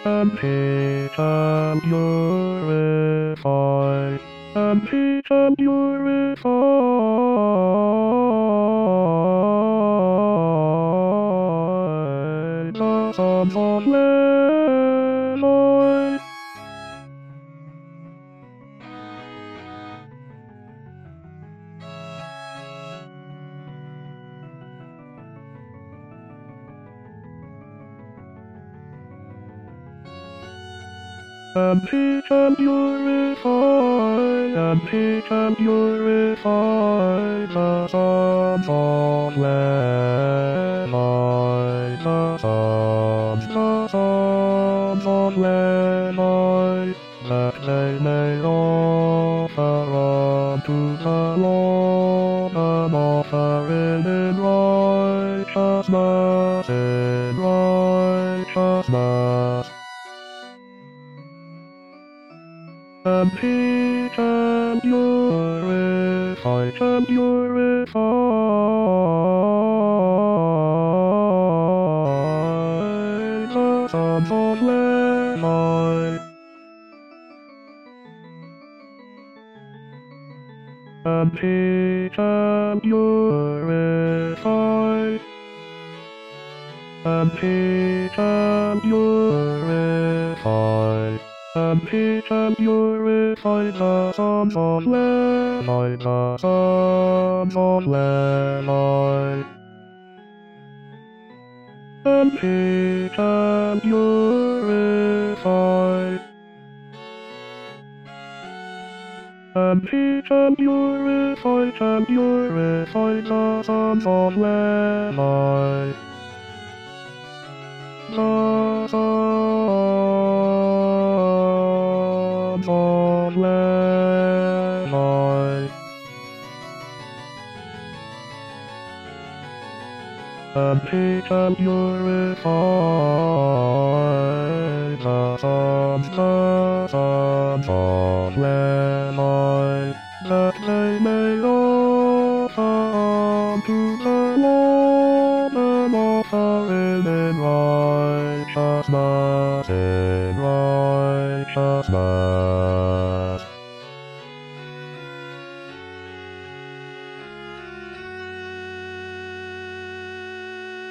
and peace and purify, and peace and purify the sons of Levi. And he can purify, and he can purify the sons of Levi, the sons of Levi, that they may offer unto the Lord an offering in righteousness. And he can purify the sons of Levi. And he can purify, and he can purify, and he can purify the sons of Levi, the sons of Levi. And he can purify, and he can purify the sons of Levi, the sons of Levi. And he can purify the sons of Levi, that they may offer unto the Lord an offering in righteousness.